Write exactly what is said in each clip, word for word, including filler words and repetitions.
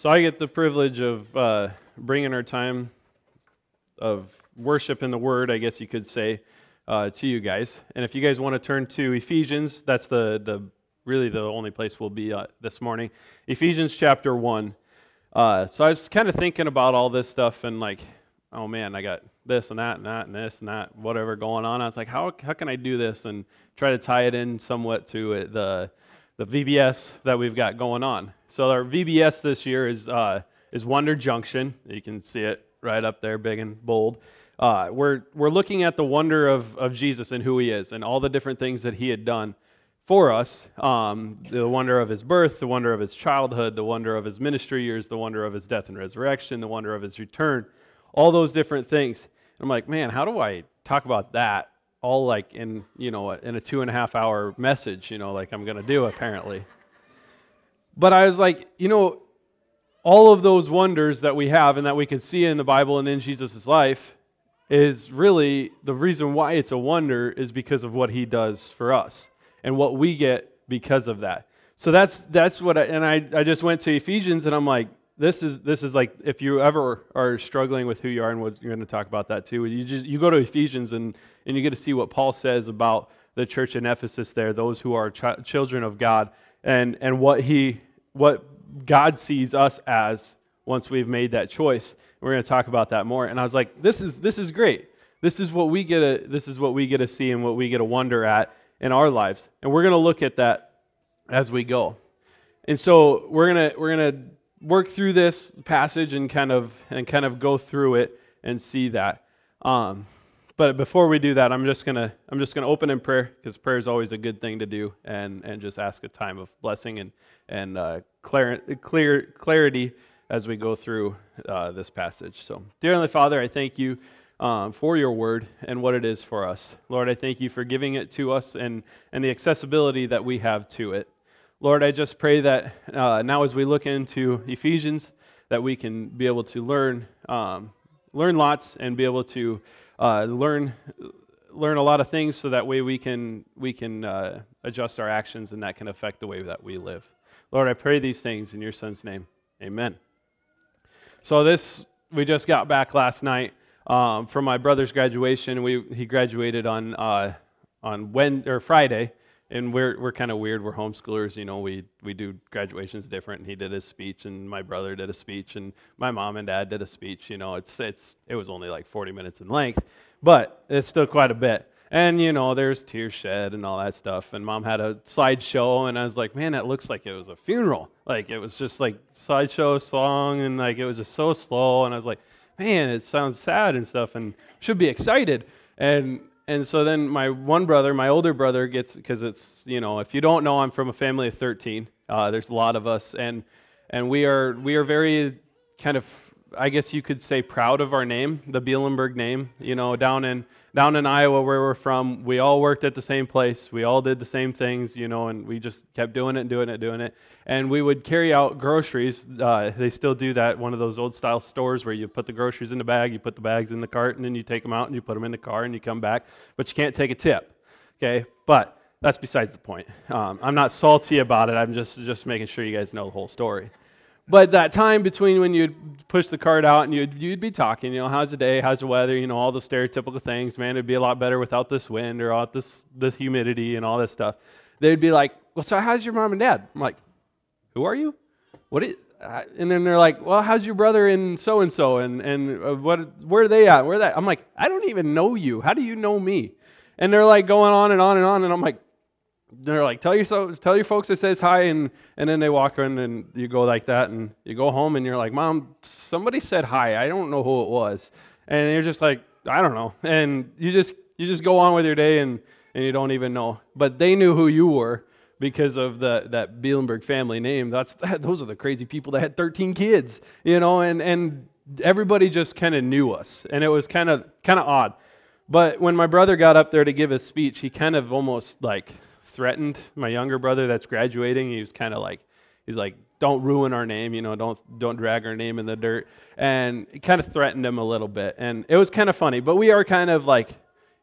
So I get the privilege of uh, bringing our time of worship in the Word, I guess you could say, uh, to you guys. And if you guys want to turn to Ephesians, that's the the really the only place we'll be uh, this morning. Ephesians chapter one. Uh, so I was kind of thinking about all this stuff and like, oh man, I got this and that and that and this and that, whatever going on. I was like, how how can I do this and try to tie it in somewhat to it, the the V B S that we've got going on. So our V B S this year is uh, is Wonder Junction. You can see it right up there, big and bold. Uh, we're we're looking at the wonder of of Jesus and who He is, and all the different things that He had done for us. Um, the wonder of His birth, the wonder of His childhood, the wonder of His ministry years, the wonder of His death and resurrection, the wonder of His return. All those different things. I'm like, man, how do I talk about that all like in, you know, in a two and a half hour message, you know, like I'm going to do apparently. But I was like, you know, all of those wonders that we have and that we can see in the Bible and in Jesus' life is really the reason why it's a wonder is because of what He does for us and what we get because of that. So that's that's what I, and I, I just went to Ephesians and I'm like, This is this is like if you ever are struggling with who you are, and what, you're going to talk about that too. You just you go to Ephesians and, and you get to see what Paul says about the church in Ephesus there, those who are ch- children of God, and and what he what God sees us as once we've made that choice. We're going to talk about that more. And I was like, this is this is great. This is what we get to this is what we get to see and what we get to wonder at in our lives, and we're going to look at that as we go. And so we're gonna we're gonna. work through this passage and kind of and kind of go through it and see that. Um, but before we do that, I'm just gonna I'm just gonna open in prayer because prayer is always a good thing to do, and and just ask a time of blessing and and uh, clear clear clarity as we go through uh, this passage. So, dear Heavenly Father, I thank you um, for your word and what it is for us. Lord, I thank you for giving it to us and and the accessibility that we have to it. Lord, I just pray that uh, now as we look into Ephesians, that we can be able to learn um, learn lots and be able to uh, learn learn a lot of things, so that way we can we can uh, adjust our actions, and that can affect the way that we live. Lord, I pray these things in your Son's name. Amen. So this we just got back last night um, from my brother's graduation. We he graduated on uh, on Wednesday or Friday. And we're we're kind of weird. We're homeschoolers, you know. We we do graduations different. And he did his speech, and my brother did a speech, and my mom and dad did a speech. You know, it's it's it was only like forty minutes in length, but it's still quite a bit. And you know, there's tears shed and all that stuff. And mom had a slideshow, and I was like, man, that looks like it was a funeral. Like it was just like slideshow song, and like it was just so slow. And I was like, man, it sounds sad and stuff, and should be excited. And And so then my one brother, my older brother gets, because it's, you know, if you don't know, I'm from a family of thirteen. Uh, there's a lot of us, and and we are we are very kind of, I guess you could say, proud of our name, the Bielenberg name. You know, down in down in Iowa where we're from, we all worked at the same place. We all did the same things, you know, and we just kept doing it and doing it and doing it. And we would carry out groceries. Uh, they still do that, one of those old style stores where you put the groceries in the bag, you put the bags in the cart, and then you take them out and you put them in the car and you come back. But you can't take a tip, okay? But that's besides the point. Um, I'm not salty about it. I'm just, just making sure you guys know the whole story. But that time between when you'd push the cart out and you'd, you'd be talking, you know, how's the day, how's the weather, you know, all the stereotypical things, man, it'd be a lot better without this wind or without this, this humidity and all this stuff. They'd be like, well, so how's your mom and dad? I'm like, who are you? What is, uh, and then they're like, well, how's your brother and so-and-so, and, and uh, what, where are they at? Where are they? I'm like, I don't even know you. How do you know me? And they're like going on and on and on, and I'm like, they're like, tell your so, tell your folks it says hi, and, and then they walk in and you go like that, and you go home and you're like, Mom, somebody said hi. I don't know who it was. And you're just like, I don't know. And you just you just go on with your day, and, and you don't even know. But they knew who you were because of the that Bielenberg family name. That's that, those are the crazy people that had thirteen kids, you know, and, and everybody just kind of knew us. And it was kind of kind of odd. But when my brother got up there to give his speech, he kind of almost like threatened my younger brother that's graduating. He was kind of like, he's like, don't ruin our name, you know, don't don't drag our name in the dirt. And it kind of threatened him a little bit. And it was kind of funny, but we are kind of like,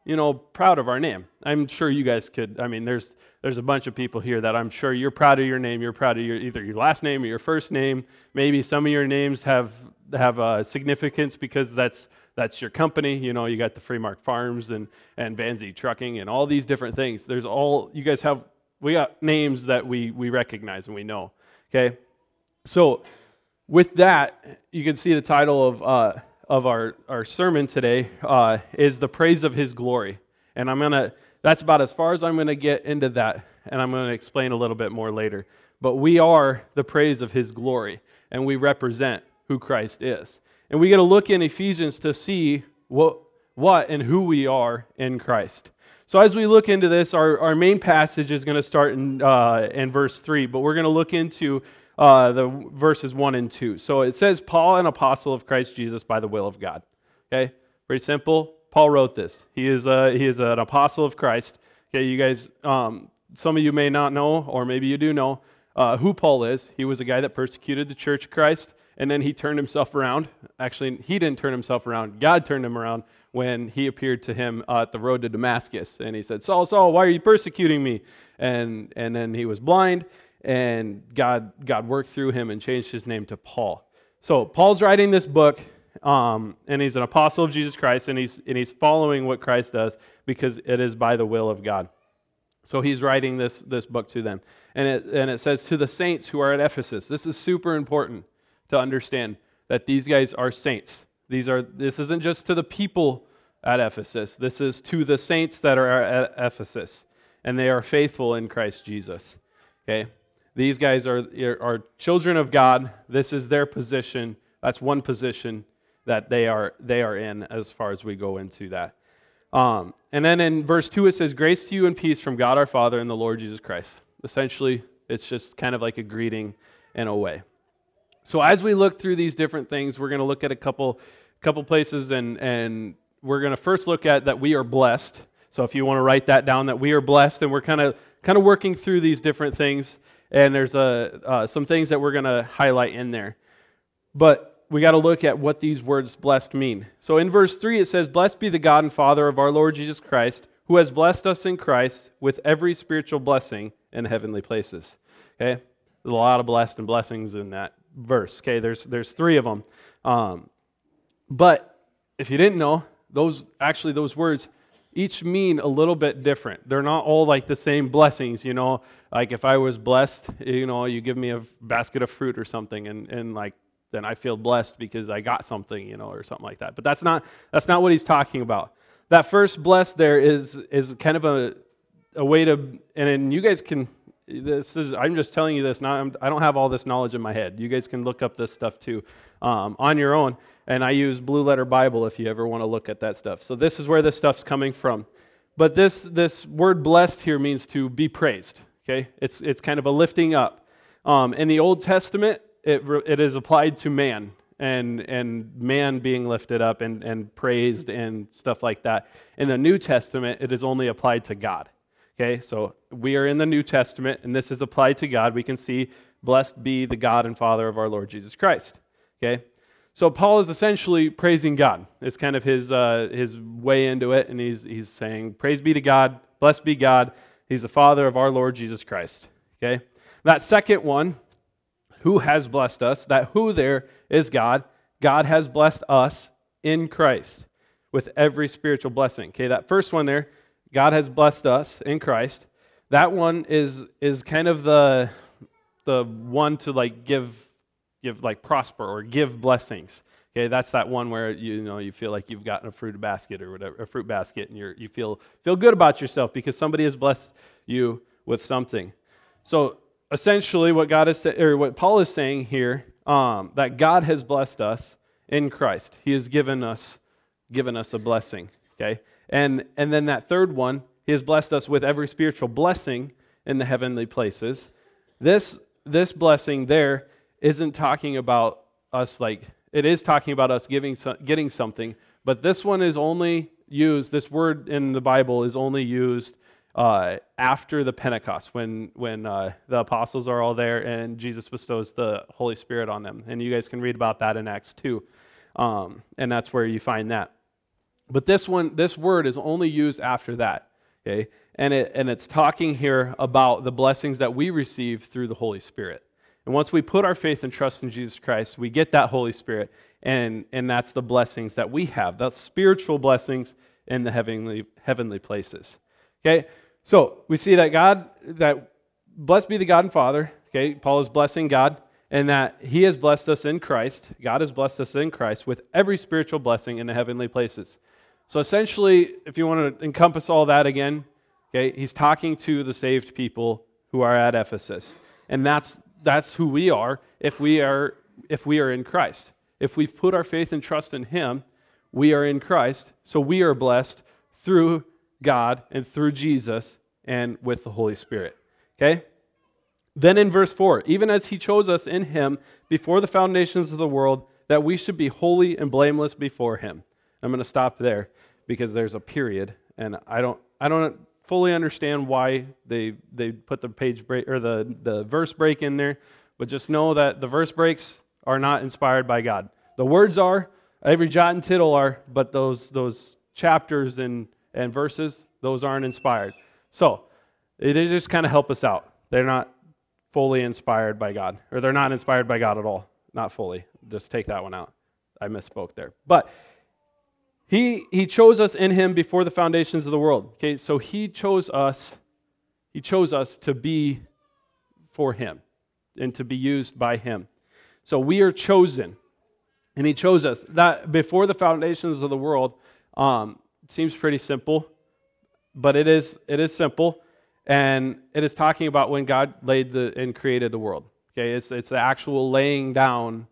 you know, proud of our name. I'm sure you guys could, I mean, there's there's a bunch of people here that I'm sure you're proud of your name. You're proud of your either your last name or your first name. Maybe some of your names have have uh, significance because that's that's your company. You know, you got the Freemark Farms and and Vanzy Trucking and all these different things. There's all, you guys have, we got names that we we recognize and we know. Okay, so with that, you can see the title of uh, of our, our sermon today uh, is The Praise of His Glory. And I'm going to, that's about as far as I'm going to get into that, and I'm going to explain a little bit more later. But we are the praise of His glory, and we represent who Christ is. And we got to look in Ephesians to see what, what and who we are in Christ. So as we look into this, our, our main passage is going to start in, uh, in verse three, but we're going to look into Uh, the verses one and two. So it says, Paul, an apostle of Christ Jesus by the will of God. Okay, pretty simple. Paul wrote this. He is a, he is an apostle of Christ. Okay, you guys, um, some of you may not know, or maybe you do know, uh, who Paul is. He was a guy that persecuted the church of Christ, and then he turned himself around. Actually, he didn't turn himself around. God turned him around when he appeared to him uh, at the road to Damascus, and he said, Saul, Saul, why are you persecuting me? And and then he was blind. And God God worked through him and changed his name to Paul. So Paul's writing this book, um, and he's an apostle of Jesus Christ, and he's and he's following what Christ does because it is by the will of God. So he's writing this this book to them, and it and it says to the saints who are at Ephesus. This is super important to understand that these guys are saints. These are this isn't just to the people at Ephesus. This is to the saints that are at Ephesus, and they are faithful in Christ Jesus. Okay. These guys are, are children of God. This is their position. That's one position that they are they are in as far as we go into that. Um, and then in verse two it says, grace to you and peace from God our Father and the Lord Jesus Christ. Essentially, it's just kind of like a greeting in a way. So as we look through these different things, we're going to look at a couple couple places, and, and we're going to first look at that we are blessed. So if you want to write that down, that we are blessed, and we're kind of kind of working through these different things. And there's a, uh, some things that we're going to highlight in there. But we got to look at what these words blessed mean. So in verse three it says, blessed be the God and Father of our Lord Jesus Christ, who has blessed us in Christ with every spiritual blessing in heavenly places. Okay? There's a lot of blessed and blessings in that verse. Okay? There's, there's three of them. Um, but if you didn't know, those actually those words each mean a little bit different. They're not all like the same blessings, you know. Like if I was blessed, you know, you give me a basket of fruit or something, and, and like then I feel blessed because I got something, you know, or something like that. But that's not that's not what he's talking about. That first blessed there is is kind of a a way to, and then you guys can. This is I'm just telling you this. Not I'm, I don't have all this knowledge in my head. You guys can look up this stuff too um, on your own. And I use Blue Letter Bible if you ever want to look at that stuff. So this is where this stuff's coming from. But this this word blessed here means to be praised. Okay, it's it's kind of a lifting up. Um, in the Old Testament, it it is applied to man and and man being lifted up and and praised and stuff like that. In the New Testament, it is only applied to God. Okay, so we are in the New Testament, and this is applied to God. We can see, blessed be the God and Father of our Lord Jesus Christ. Okay. So Paul is essentially praising God. It's kind of his uh, his way into it, and he's he's saying, praise be to God, blessed be God. He's the Father of our Lord Jesus Christ. Okay? That second one, who has blessed us, that who there is God. God has blessed us in Christ with every spiritual blessing. Okay, that first one there, God has blessed us in Christ. That one is is kind of the the one to like give give like prosper or give blessings. Okay, that's that one where you know you feel like you've gotten a fruit basket or whatever, a fruit basket, and you you feel feel good about yourself because somebody has blessed you with something. So essentially, what God is sa- or what Paul is saying here, um, that God has blessed us in Christ. He has given us given us a blessing. Okay, and and then that third one, He has blessed us with every spiritual blessing in the heavenly places. This this blessing there isn't talking about us like, it is talking about us giving getting something, but this one is only used, this word in the Bible is only used uh, after the Pentecost, when when uh, the apostles are all there and Jesus bestows the Holy Spirit on them. And you guys can read about that in Acts two, um, and that's where you find that. But this one, this word is only used after that, okay? And it and it's talking here about the blessings that we receive through the Holy Spirit. And once we put our faith and trust in Jesus Christ, we get that Holy Spirit, and, and that's the blessings that we have. That's spiritual blessings in the heavenly heavenly places. Okay? So we see that God, that blessed be the God and Father, okay, Paul is blessing God, and that He has blessed us in Christ, God has blessed us in Christ with every spiritual blessing in the heavenly places. So essentially, if you want to encompass all that again, okay, he's talking to the saved people who are at Ephesus. And that's that's who we are if we are if we are in Christ. If we've put our faith and trust in Him, we are in Christ, so we are blessed through God and through Jesus and with the Holy Spirit. Okay? Then in verse four, even as He chose us in Him before the foundations of the world, that we should be holy and blameless before Him. I'm going to stop there because there's a period, and I don't I don't fully understand why they they put the page break or the, the verse break in there, but just know that the verse breaks are not inspired by God. The words are, every jot and tittle are, but those those chapters and, and verses, those aren't inspired. So they just kind of help us out. They're not fully inspired by God, or they're not inspired by God at all. Not fully. Just take that one out. I misspoke there. But He he chose us in Him before the foundations of the world. Okay, so He chose us, He chose us to be for Him and to be used by Him. So we are chosen, and He chose us. That before the foundations of the world um, seems pretty simple, but it is it is simple, and it is talking about when God laid the and created the world. Okay, it's it's the actual laying down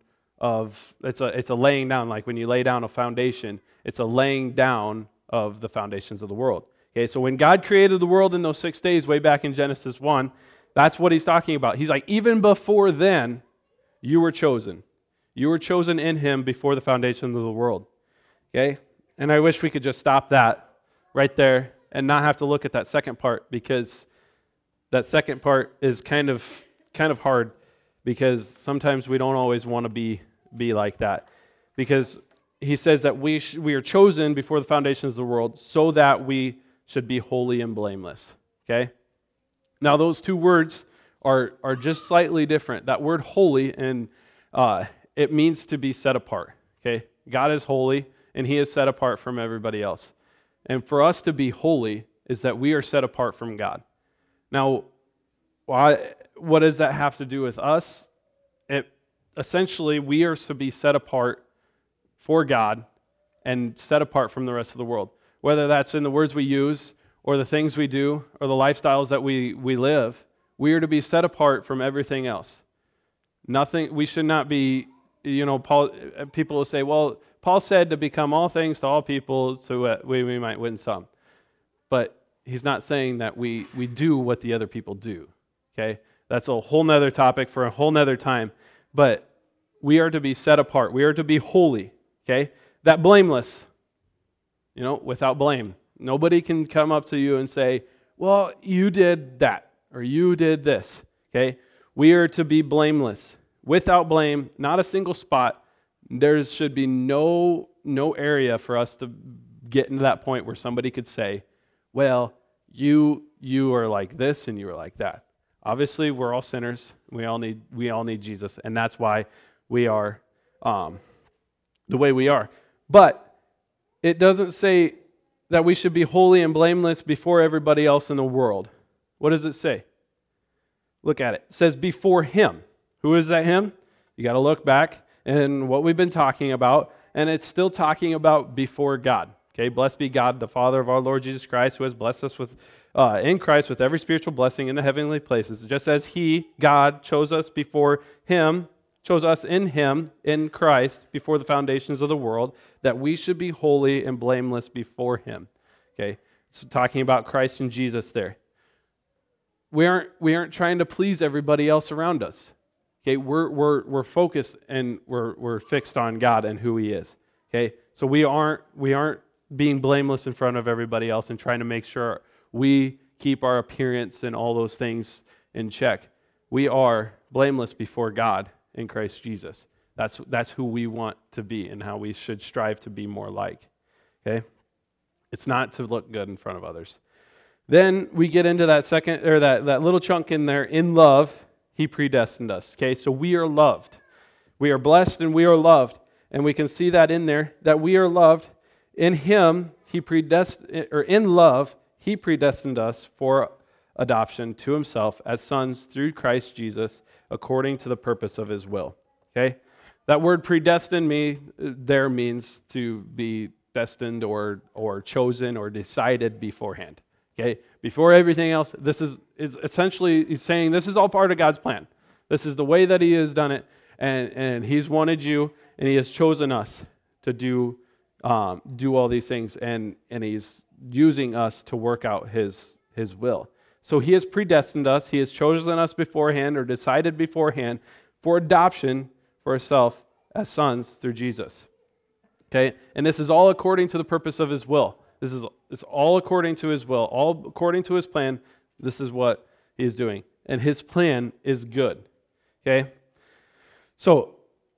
of it's a it's a laying down, like when you lay down a foundation. It's a laying down of the foundations of the world. Okay, so when God created the world in those six days, way back in Genesis one, that's what He's talking about. He's like, even before then, you were chosen. You were chosen in Him before the foundation of the world. Okay, and I wish we could just stop that right there and not have to look at that second part, because that second part is kind of kind of hard, because sometimes we don't always want to be be like that, because he says that we sh- we are chosen before the foundations of the world so that we should be holy and blameless. Okay? Now those two words are are just slightly different. That word holy, and uh, it means to be set apart. Okay? God is holy, and He is set apart from everybody else. And for us to be holy is that we are set apart from God. Now, why, what does that have to do with us? It essentially, we are to be set apart for God and set apart from the rest of the world. Whether that's in the words we use or the things we do or the lifestyles that we, we live, we are to be set apart from everything else. Nothing, we should not be, you know, Paul, people will say, well, Paul said to become all things to all people so that we, we might win some. But he's not saying that we, we do what the other people do, okay? That's a whole nother topic for a whole nother time. But we are to be set apart. We are to be holy. Okay, that blameless, you know, without blame. Nobody can come up to you and say, well, you did that, or you did this. Okay, we are to be blameless, without blame, not a single spot. There should be no, no area for us to get into that point where somebody could say, well, you, you are like this and you are like that. Obviously, we're all sinners. We all need, we all need Jesus, and that's why we are um, the way we are. But it doesn't say that we should be holy and blameless before everybody else in the world. What does it say? Look at it. It says before Him. Who is that Him? You got to look back and what we've been talking about, and it's still talking about before God. Okay, blessed be God, the Father of our Lord Jesus Christ, who has blessed us with uh, in Christ with every spiritual blessing in the heavenly places. Just as He, God, chose us before Him, chose us in Him, in Christ, before the foundations of the world, that we should be holy and blameless before Him. Okay, so talking about Christ and Jesus there. We aren't we aren't trying to please everybody else around us. Okay, we're we're we're focused and we're we're fixed on God and who He is. Okay, so we aren't we aren't being blameless in front of everybody else and trying to make sure we keep our appearance and all those things in check. We are blameless before God in Christ Jesus. That's that's who we want to be and how we should strive to be more like. Okay? It's not to look good in front of others. Then we get into that second, or that, that little chunk in there, in love, he predestined us. Okay, so we are loved. We are blessed and we are loved. And we can see that in there, that we are loved. In him, he predestined, or in love, he predestined us for adoption to himself as sons through Christ Jesus, according to the purpose of his will. Okay? That word predestined me there means to be destined or or chosen or decided beforehand. Okay? Before everything else, this is, is essentially, he's saying this is all part of God's plan. This is the way that he has done it, and, and he's wanted you, and he has chosen us to do um, do all these things, and, and he's using us to work out his, his will. So he has predestined us, he has chosen us beforehand or decided beforehand for adoption for himself as sons through Jesus. Okay? And this is all according to the purpose of his will. This is it's all according to his will, all according to his plan. This is what he is doing. And his plan is good. Okay? So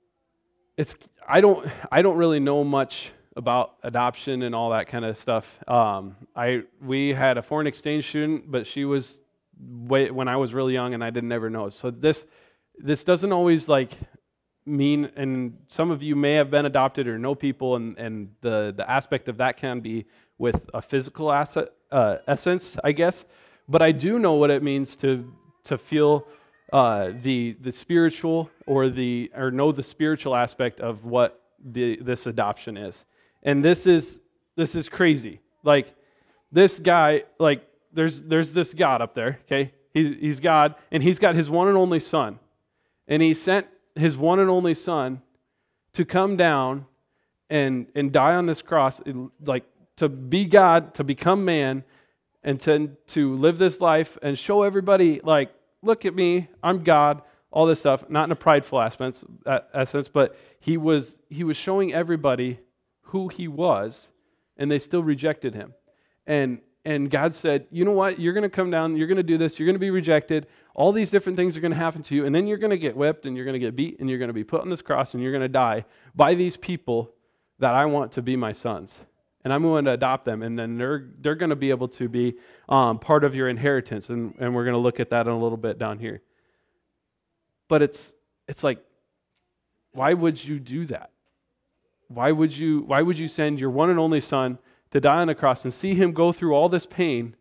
it's I don't I don't really know much about adoption and all that kind of stuff. Um, I we had a foreign exchange student, but she was way, when I was really young, and I didn't ever know. So this this doesn't always like mean, and some of you may have been adopted or know people, and, and the, the aspect of that can be with a physical asset, uh, essence, I guess. But I do know what it means to to feel uh, the the spiritual or the or know the spiritual aspect of what the this adoption is. And this is this is crazy. Like this guy, like there's there's this God up there, okay? He's he's God, and he's got his one and only son. And he sent his one and only son to come down and and die on this cross, like to be God, to become man, and to to live this life and show everybody, like, look at me, I'm God, all this stuff. Not in a prideful essence, essence, but he was he was showing everybody who he was, and they still rejected him. And and God said, you know what, you're going to come down, you're going to do this, you're going to be rejected, all these different things are going to happen to you, and then you're going to get whipped, and you're going to get beat, and you're going to be put on this cross, and you're going to die by these people that I want to be my sons. And I'm going to adopt them, and then they're they're going to be able to be um, part of your inheritance, and, and we're going to look at that in a little bit down here. But it's it's like, why would you do that? Why would you why would you send your one and only son to die on a cross and see him go through all this pain,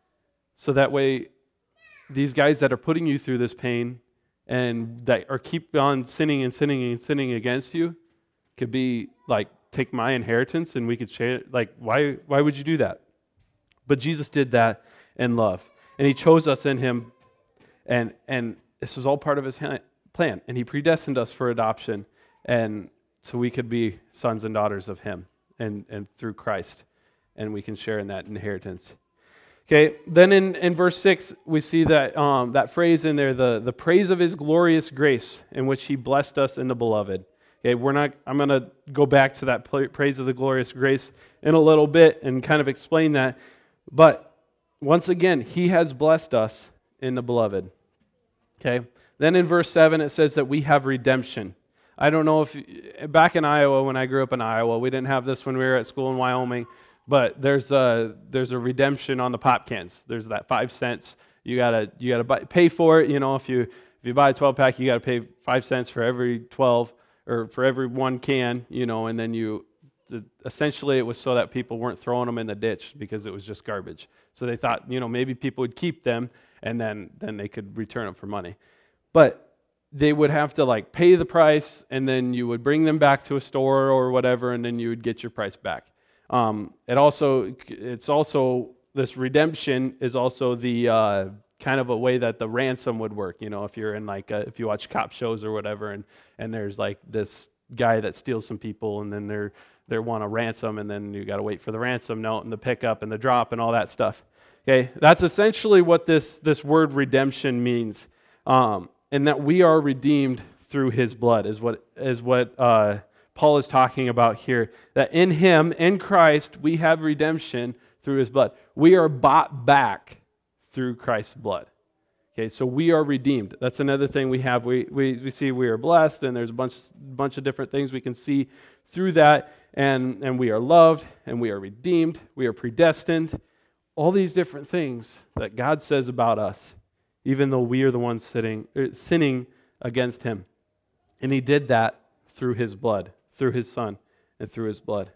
so that way these guys that are putting you through this pain and that are keep on sinning and sinning and sinning against you could be like, take my inheritance and we could share it? Like, why why would you do that? But Jesus did that in love, and he chose us in him, and and this was all part of his plan, and he predestined us for adoption, and so we could be sons and daughters of him, and, and through Christ, and we can share in that inheritance. Okay, then in, in verse six, we see that um, that phrase in there, the, the praise of his glorious grace, in which he blessed us in the beloved. Okay, we're not. I'm going to go back to that praise of the glorious grace in a little bit and kind of explain that. But once again, he has blessed us in the beloved. Okay, then in verse seven, it says that we have redemption. I don't know if, back in Iowa, when I grew up in Iowa, we didn't have this when we were at school in Wyoming, but there's a, there's a redemption on the pop cans. There's that five cents. You gotta you gotta buy, pay for it. You know, if you if you buy a twelve pack, you gotta pay five cents for every twelve, or for every one can. You know, and then you essentially it was so that people weren't throwing them in the ditch because it was just garbage. So they thought, you know, maybe people would keep them, and then then they could return them for money. But they would have to like pay the price, and then you would bring them back to a store or whatever, and then you would get your price back. Um, it also, it's also, this redemption is also the uh, kind of a way that the ransom would work. You know, if you're in like, a, if you watch cop shows or whatever, and, and there's like this guy that steals some people, and then they're they want a ransom, and then you got to wait for the ransom note and the pickup and the drop and all that stuff. Okay, that's essentially what this this word redemption means. Um, And that we are redeemed through his blood is what is what uh, Paul is talking about here. That in him, in Christ, we have redemption through his blood. We are bought back through Christ's blood. Okay, so we are redeemed. That's another thing we have. We, we, we see we are blessed, and there's a bunch, bunch of different things we can see through that, and, and we are loved, and we are redeemed, we are predestined. All these different things that God says about us, even though we are the ones sitting, er, sinning against Him. And He did that through His blood, through His Son, and through His blood.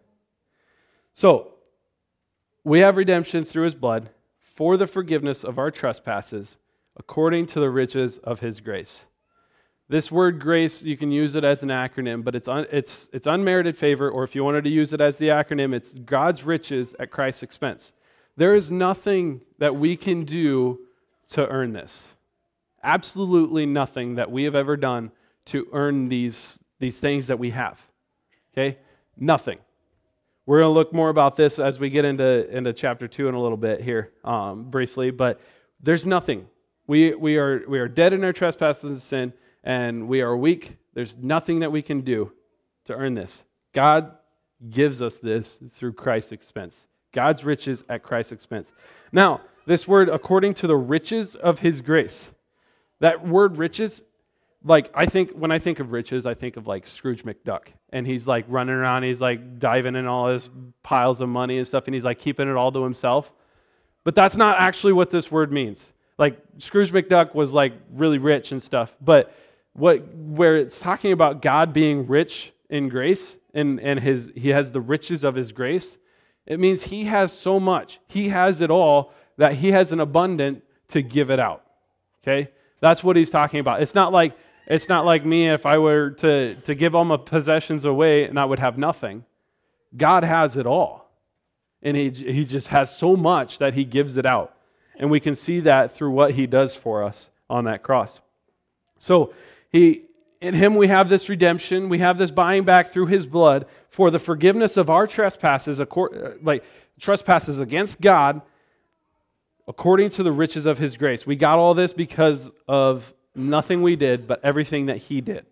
So, we have redemption through His blood for the forgiveness of our trespasses, according to the riches of His grace. This word grace, you can use it as an acronym, but it's un, it's it's unmerited favor, or if you wanted to use it as the acronym, it's God's riches at Christ's expense. There is nothing that we can do to earn this. Absolutely nothing that we have ever done to earn these, these things that we have. Okay? Nothing. We're going to look more about this as we get into, into chapter two in a little bit here, um, briefly, but there's nothing. We we are we are dead in our trespasses and sin, and we are weak. There's nothing that we can do to earn this. God gives us this through Christ's expense. God's riches at Christ's expense. Now, this word, according to the riches of His grace. That word riches, like I think, when I think of riches, I think of like Scrooge McDuck. And he's like running around, he's like diving in all his piles of money and stuff, and he's like keeping it all to himself. But that's not actually what this word means. Like Scrooge McDuck was like really rich and stuff, but what where it's talking about God being rich in grace and, and his He has the riches of His grace, it means He has so much. He has it all that He has an abundant to give it out. Okay? That's what He's talking about. It's not like it's not like me if I were to, to give all my possessions away and I would have nothing. God has it all. And he, he just has so much that He gives it out. And we can see that through what He does for us on that cross. So, he, in Him we have this redemption. We have this buying back through His blood for the forgiveness of our trespasses, like trespasses against God, according to the riches of His grace. We got all this because of nothing we did, but everything that He did.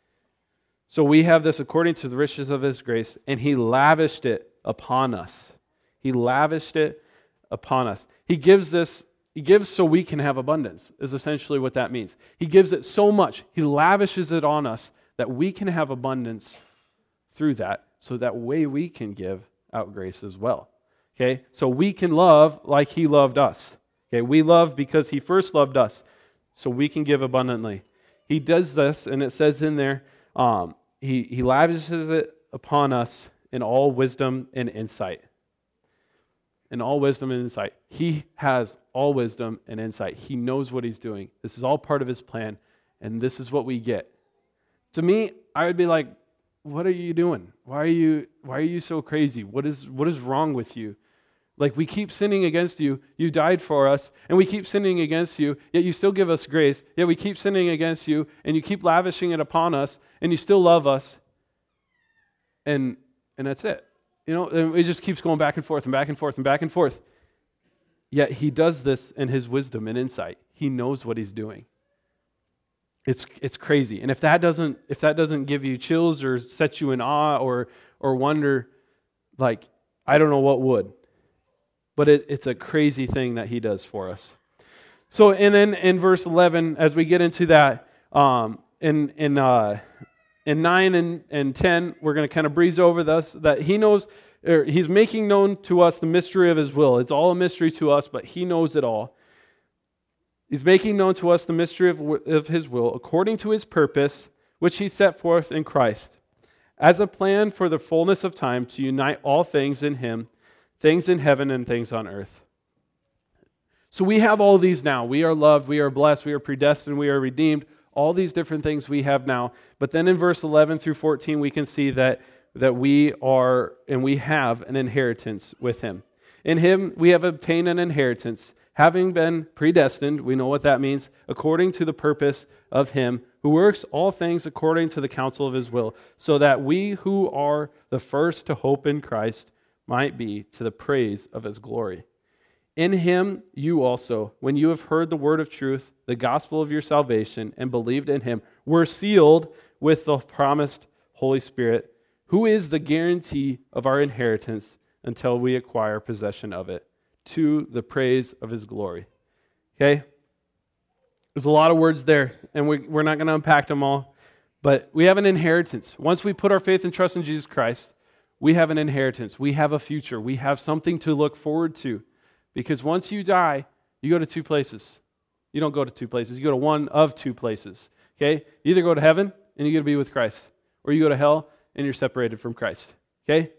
So we have this according to the riches of His grace, and He lavished it upon us. He lavished it upon us. He gives this, He gives so we can have abundance, is essentially what that means. He gives it so much. He lavishes it on us that we can have abundance through that, so that way we can give out grace as well. Okay? So we can love like He loved us. Okay? We love because He first loved us, so we can give abundantly. He does this, and it says in there, um, he, he lavishes it upon us in all wisdom and insight. In all wisdom and insight. He has all wisdom and insight. He knows what He's doing. This is all part of His plan, and this is what we get. To me, I would be like, what are you doing? Why are you why are you so crazy? What is what is wrong with you? Like, we keep sinning against You. You died for us, and we keep sinning against You, yet You still give us grace. Yet we keep sinning against You, and You keep lavishing it upon us, and You still love us. And and that's it. You know, and it just keeps going back and forth and back and forth and back and forth. Yet He does this in His wisdom and insight. He knows what He's doing. It's it's crazy. And if that doesn't if that doesn't give you chills or set you in awe or or wonder, like, I don't know what would. But it, it's a crazy thing that He does for us. So, and then in verse eleven, as we get into that, um, in in uh, in nine and, and ten, we're going to kind of breeze over this, that He knows, or He's making known to us the mystery of His will. It's all a mystery to us, but He knows it all. He's making known to us the mystery of, of His will, according to His purpose, which He set forth in Christ, as a plan for the fullness of time to unite all things in Him, things in heaven and things on earth. So we have all these now. We are loved, we are blessed, we are predestined, we are redeemed. All these different things we have now. But then in verse eleven through fourteen, we can see that, that we are and we have an inheritance with Him. In Him, we have obtained an inheritance, having been predestined, we know what that means, according to the purpose of Him who works all things according to the counsel of His will, so that we who are the first to hope in Christ might be to the praise of His glory. In Him you also, when you have heard the word of truth, the gospel of your salvation, and believed in Him, were sealed with the promised Holy Spirit, who is the guarantee of our inheritance until we acquire possession of it, to the praise of His glory. Okay? There's a lot of words there, and we, we're not going to unpack them all. But we have an inheritance. Once we put our faith and trust in Jesus Christ, we have an inheritance. We have a future. We have something to look forward to. Because once you die, you go to two places. You don't go to two places. You go to one of two places. Okay? You either go to heaven and you get to be with Christ, or you go to hell and you're separated from Christ. Okay?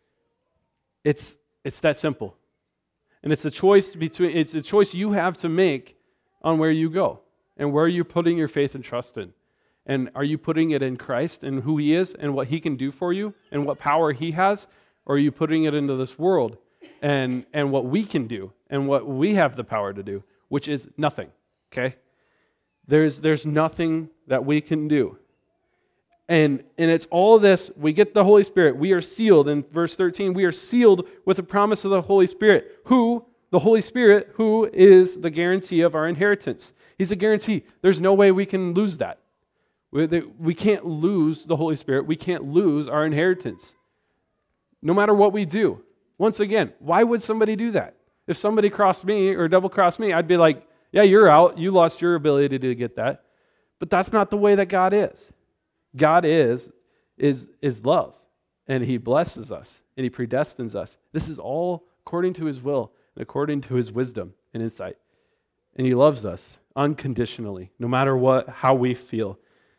It's it's that simple. And it's a choice between it's a choice you have to make on where you go and where you're putting your faith and trust in. And are you putting it in Christ and who He is and what He can do for you and what power He has? Or are you putting it into this world and, and what we can do and what we have the power to do, which is nothing, okay? There's, there's nothing that we can do. And, and it's all this, we get the Holy Spirit. We are sealed. In verse thirteen, we are sealed with the promise of the Holy Spirit, who, the Holy Spirit, who is the guarantee of our inheritance. He's a guarantee. There's no way we can lose that. We can't lose the Holy Spirit. We can't lose our inheritance, no matter what we do. Once again, why would somebody do that? If somebody crossed me or double-crossed me, I'd be like, yeah, you're out. You lost your ability to get that. But that's not the way that God is. God is, is, is love, and He blesses us, and He predestines us. This is all according to His will and according to His wisdom and insight. And He loves us unconditionally, no matter what, how we feel.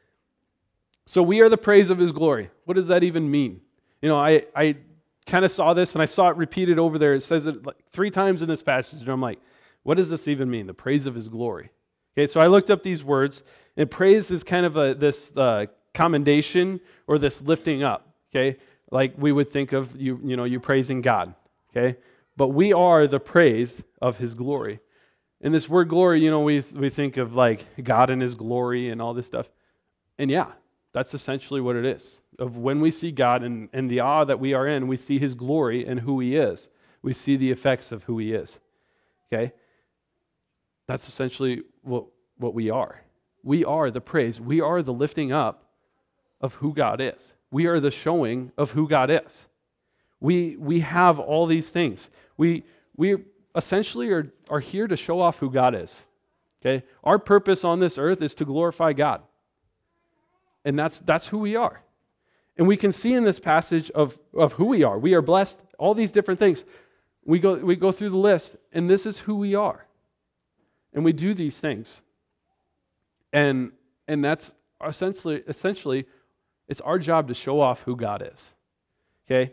So we are the praise of His glory. What does that even mean? You know, I, I kind of saw this, and I saw it repeated over there. It says it like three times in this passage, and I'm like, what does this even mean? The praise of His glory. Okay, so I looked up these words, and praise is kind of a this uh, commendation or this lifting up. Okay, like we would think of you, you know, you praising God. Okay, but we are the praise of His glory. And this word glory, you know, we we think of like God and His glory and all this stuff, and yeah. That's essentially what it is. Of when we see God and, and the awe that we are in, we see His glory and who He is. We see the effects of who He is. Okay? That's essentially what, what we are. We are the praise. We are the lifting up of who God is. We are the showing of who God is. We, we have all these things. We, we essentially are, are here to show off who God is. Okay? Our purpose on this earth is to glorify God. And that's that's who we are. And we can see in this passage of, of who we are. We are blessed, all these different things. We go we go through the list, and this is who we are. And we do these things. And and that's essentially essentially it's our job to show off who God is. Okay?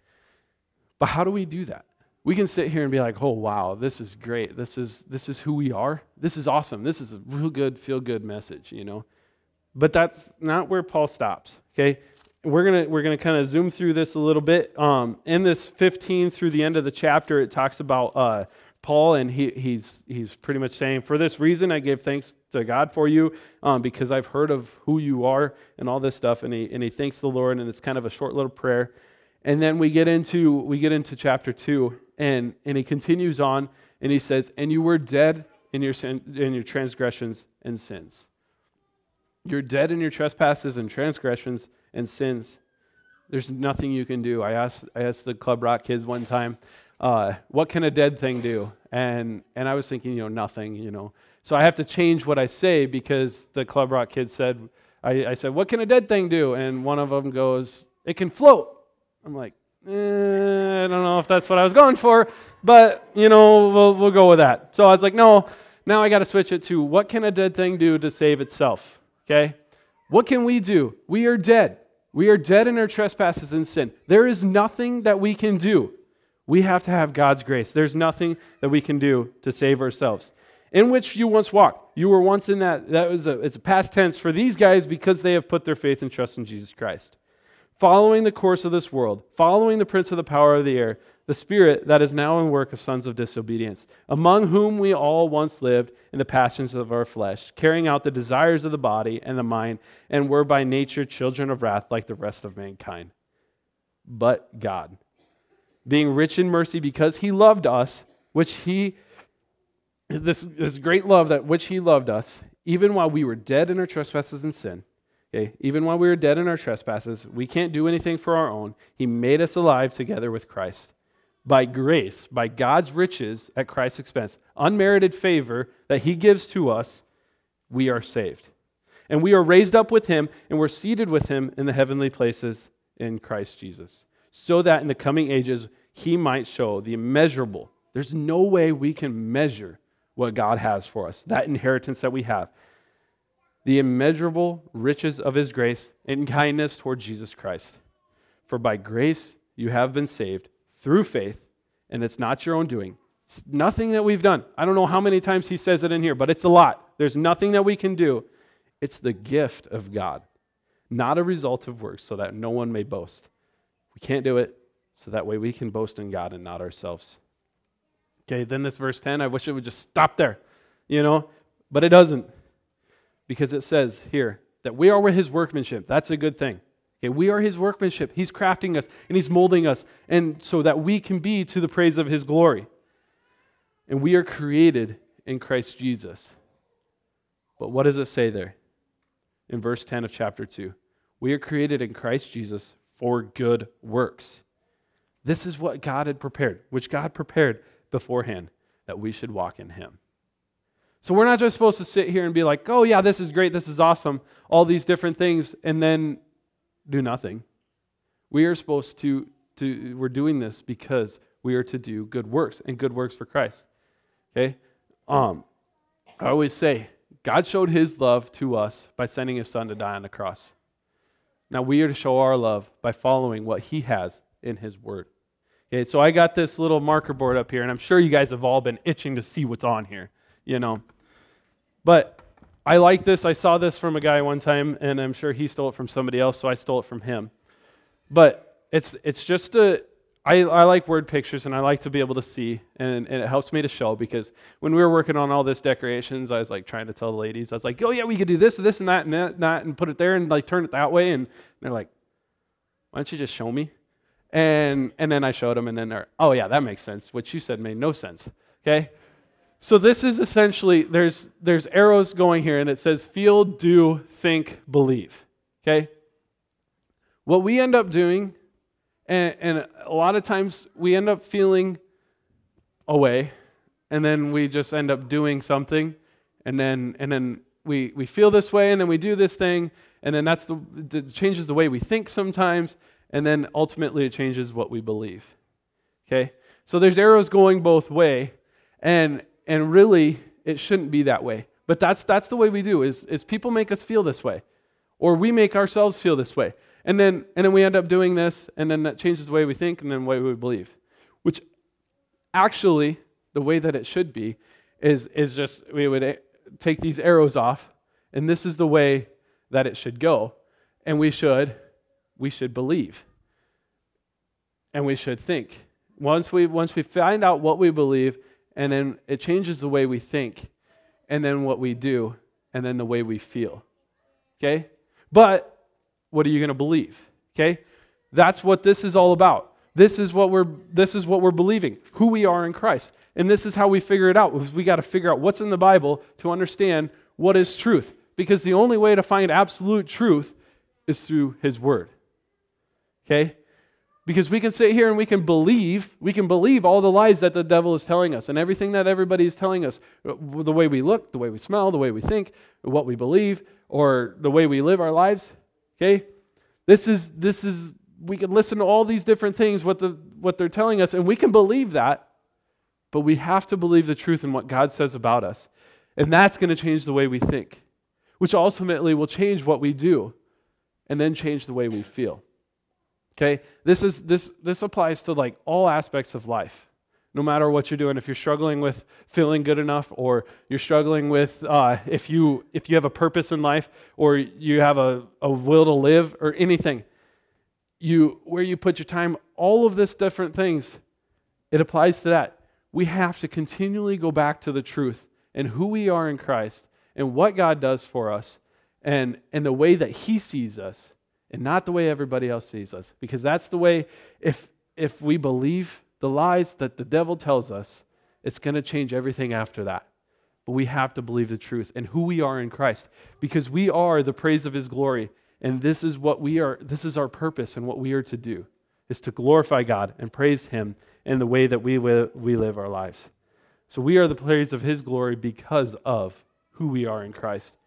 But how do we do that? We can sit here and be like, "Oh wow, this is great. This is this is who we are. This is awesome. This is a real good feel-good message, you know." But that's not where Paul stops, okay? We're gonna we're gonna kind of zoom through this a little bit. Um, in this fifteen through the end of the chapter, it talks about uh, Paul, and he he's he's pretty much saying, "For this reason, I give thanks to God for you, um, because I've heard of who you are and all this stuff." And he and he thanks the Lord, and it's kind of a short little prayer. And then we get into we get into chapter two, and and he continues on, and he says, "And you were dead in your sin, in your transgressions and sins." You're dead in your trespasses and transgressions and sins. There's nothing you can do. I asked I asked the Club Rock kids one time, uh, what can a dead thing do? And and I was thinking, you know, nothing, you know. So I have to change what I say because the Club Rock kids said, I, I said, what can a dead thing do? And one of them goes, it can float. I'm like, eh, I don't know if that's what I was going for, but, you know, we'll we'll go with that. So I was like, no, now I got to switch it to what can a dead thing do to save itself? Okay? What can we do? We are dead. We are dead in our trespasses and sin. There is nothing that we can do. We have to have God's grace. There's nothing that we can do to save ourselves. In which you once walked. You were once in that. That was a, it's a past tense for these guys because they have put their faith and trust in Jesus Christ. Following the course of this world, following the prince of the power of the air, the spirit that is now in work of sons of disobedience, among whom we all once lived in the passions of our flesh, carrying out the desires of the body and the mind, and were by nature children of wrath like the rest of mankind. But God, being rich in mercy because He loved us, which He, this, this great love that which He loved us, even while we were dead in our trespasses and sin, okay, even while we were dead in our trespasses, we can't do anything for our own. He made us alive together with Christ. By grace, by God's riches at Christ's expense, unmerited favor that He gives to us, we are saved. And we are raised up with him, and we're seated with him in the heavenly places in Christ Jesus, so that in the coming ages he might show the immeasurable. There's no way we can measure what God has for us, that inheritance that we have. The immeasurable riches of his grace and kindness toward Jesus Christ. For by grace you have been saved through faith, and it's not your own doing. It's nothing that we've done. I don't know how many times he says it in here, but it's a lot. There's nothing that we can do. It's the gift of God, not a result of works, so that no one may boast. We can't do it, so that way we can boast in God and not ourselves. Okay, then this verse ten, I wish it would just stop there, you know, but it doesn't. Because it says here that we are his workmanship. That's a good thing. Okay, we are his workmanship. He's crafting us and he's molding us, and so that we can be to the praise of his glory. And we are created in Christ Jesus. But what does it say there? In verse ten of chapter two. We are created in Christ Jesus for good works. This is what God had prepared, which God prepared beforehand, that we should walk in him. So we're not just supposed to sit here and be like, oh yeah, this is great, this is awesome, all these different things, and then do nothing. We are supposed to, to we're doing this because we are to do good works, and good works for Christ. Okay? Um, I always say, God showed his love to us by sending his son to die on the cross. Now we are to show our love by following what he has in his word. Okay, so I got this little marker board up here, and I'm sure you guys have all been itching to see what's on here, you know. But I like this. I saw this from a guy one time, and I'm sure he stole it from somebody else, so I stole it from him. But it's it's just a, I, I like word pictures, and I like to be able to see, and, and it helps me to show, because when we were working on all this decorations, I was like trying to tell the ladies, I was like, oh yeah, we could do this, this, and that, and that, and that, and put it there, and like turn it that way, and they're like, why don't you just show me? And and then I showed them, and then they're, oh yeah, that makes sense. What you said made no sense, okay? So this is essentially, there's there's arrows going here, and it says feel, do, think, believe. Okay? What we end up doing, and, and a lot of times we end up feeling a way, and then we just end up doing something, and then and then we we feel this way, and then we do this thing, and then that's the it changes the way we think sometimes, and then ultimately it changes what we believe. Okay? So there's arrows going both way, and And really, it shouldn't be that way. But that's that's the way we do, is, is people make us feel this way. Or we make ourselves feel this way. And then and then we end up doing this, and then that changes the way we think and then the way we believe. Which actually, the way that it should be, is, is just we would take these arrows off, and this is the way that it should go. And we should, we should believe. And we should think. Once we once we find out what we believe, and then it changes the way we think, and then what we do, and then the way we feel. Okay? But what are you going to believe? Okay? That's what this is all about. This is what we're this is what we're believing, who we are in Christ. And this is how we figure it out. We got to figure out what's in the Bible to understand what is truth. Because the only way to find absolute truth is through his word. Okay? Because we can sit here and we can believe, we can believe all the lies that the devil is telling us and everything that everybody is telling us, the way we look, the way we smell, the way we think, what we believe, or the way we live our lives. Okay? This is, this is, we can listen to all these different things, what the what they're telling us, and we can believe that, but we have to believe the truth in what God says about us. And that's going to change the way we think, which ultimately will change what we do, and then change the way we feel. Okay, this is this this applies to like all aspects of life. No matter what you're doing, if you're struggling with feeling good enough, or you're struggling with uh, if you if you have a purpose in life, or you have a, a will to live, or anything, you where you put your time, all of this different things, it applies to that. We have to continually go back to the truth and who we are in Christ and what God does for us, and and the way that He sees us. And not the way everybody else sees us. Because that's the way, if if we believe the lies that the devil tells us, it's going to change everything after that. But we have to believe the truth and who we are in Christ. Because we are the praise of His glory. And this is what we are, this is our purpose, and what we are to do, is to glorify God and praise Him in the way that we, we live our lives. So we are the praise of His glory because of who we are in Christ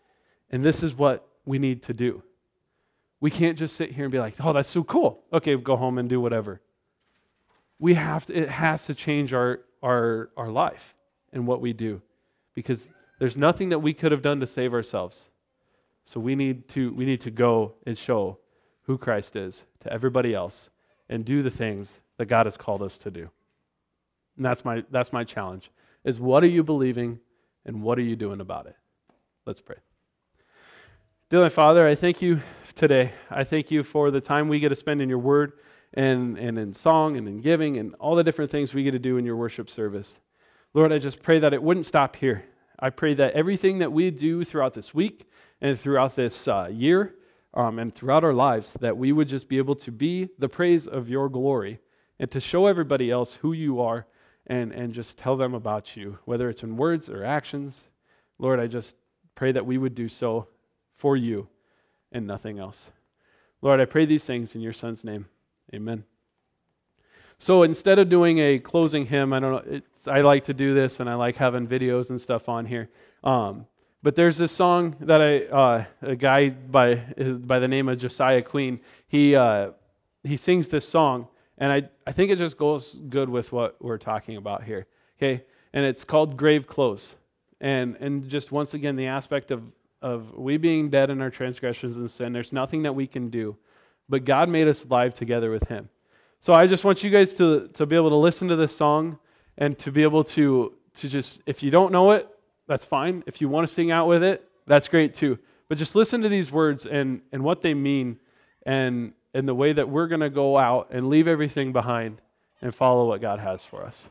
And this is what we need to do. We can't just sit here and be like, oh, that's so cool. Okay, go home and do whatever. We have to, it has to change our, our, our life and what we do, because there's nothing that we could have done to save ourselves. So we need to we need to go and show who Christ is to everybody else and do the things that God has called us to do. And that's my that's my challenge, is what are you believing and what are you doing about it? Let's pray. Dear my Father, I thank you today. I thank you for the time we get to spend in your word and, and in song and in giving and all the different things we get to do in your worship service. Lord, I just pray that it wouldn't stop here. I pray that everything that we do throughout this week and throughout this uh, year um, and throughout our lives, that we would just be able to be the praise of your glory and to show everybody else who you are and, and just tell them about you, whether it's in words or actions. Lord, I just pray that we would do so for you and nothing else. Lord, I pray these things in your Son's name. Amen. So instead of doing a closing hymn, I don't know, it's, I like to do this, and I like having videos and stuff on here. Um, but there's this song that I, uh, a guy by by the name of Josiah Queen, he uh, he sings this song, and I, I think it just goes good with what we're talking about here. Okay, and it's called Grave Clothes, and and just once again the aspect of of we being dead in our transgressions and sin. There's nothing that we can do, but God made us alive together with Him. So I just want you guys to, to be able to listen to this song and to be able to, to just, if you don't know it, that's fine. If you want to sing out with it, that's great too. But just listen to these words and, and what they mean and, and the way that we're going to go out and leave everything behind and follow what God has for us.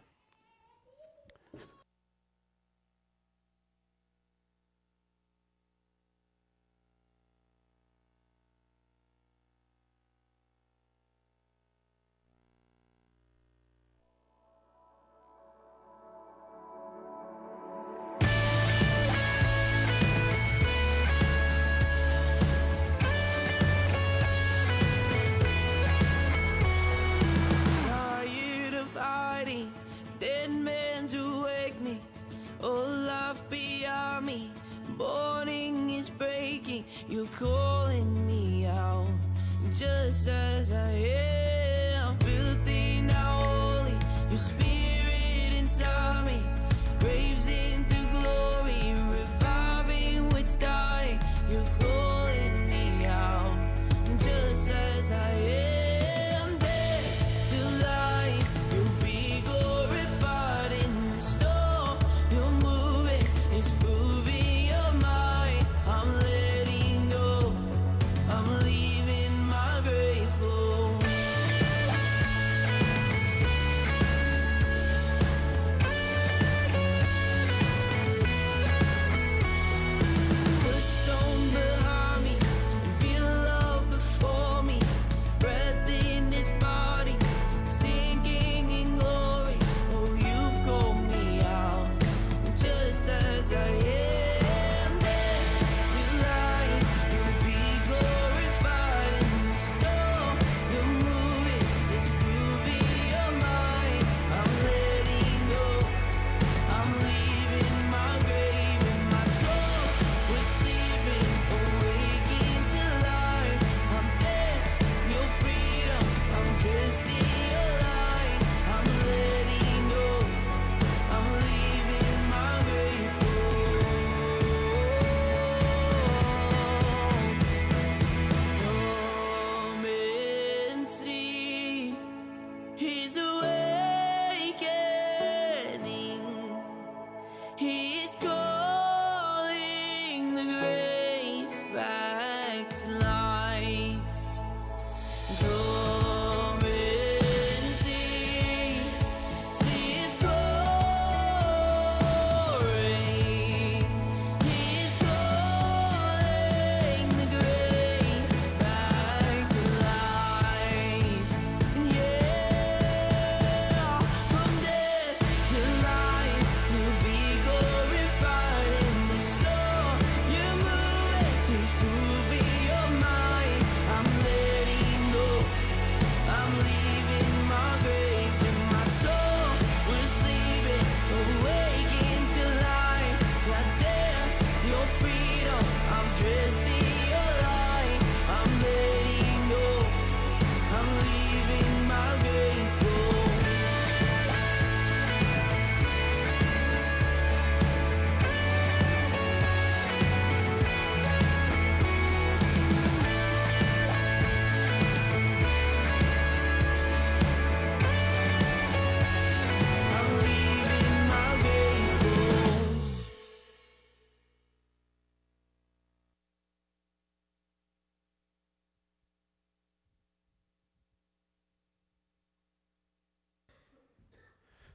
You're calling me out, just as I am. Filthy now holy, your spirit inside me, graves into glory, reviving what's dying. You're calling me out, just as I am. Dead to life, you'll be glorified in the storm. You're moving, it's proving you're mine. I'm letting go, I'm leaving my grave floor.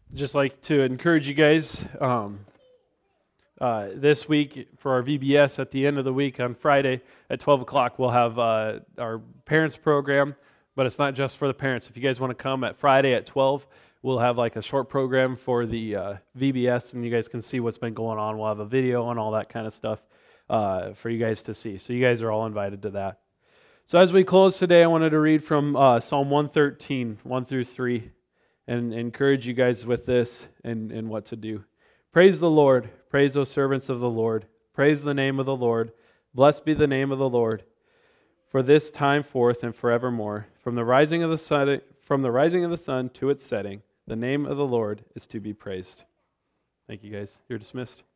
just like to encourage you guys. Um, uh, this week for our V B S at the end of the week on Friday at twelve o'clock, we'll have uh, our parents program, but it's not just for the parents. If you guys want to come at Friday at twelve, we'll have like a short program for the uh, V B S, and you guys can see what's been going on. We'll have a video and all that kind of stuff uh, for you guys to see. So you guys are all invited to that. So as we close today, I wanted to read from uh, Psalm one thirteen, one through three, and encourage you guys with this and, and what to do. Praise the Lord. Praise those servants of the Lord. Praise the name of the Lord. Blessed be the name of the Lord, for this time forth and forevermore. From the rising of the sun, from the rising of the sun to its setting, the name of the Lord is to be praised. Thank you, guys. You're dismissed.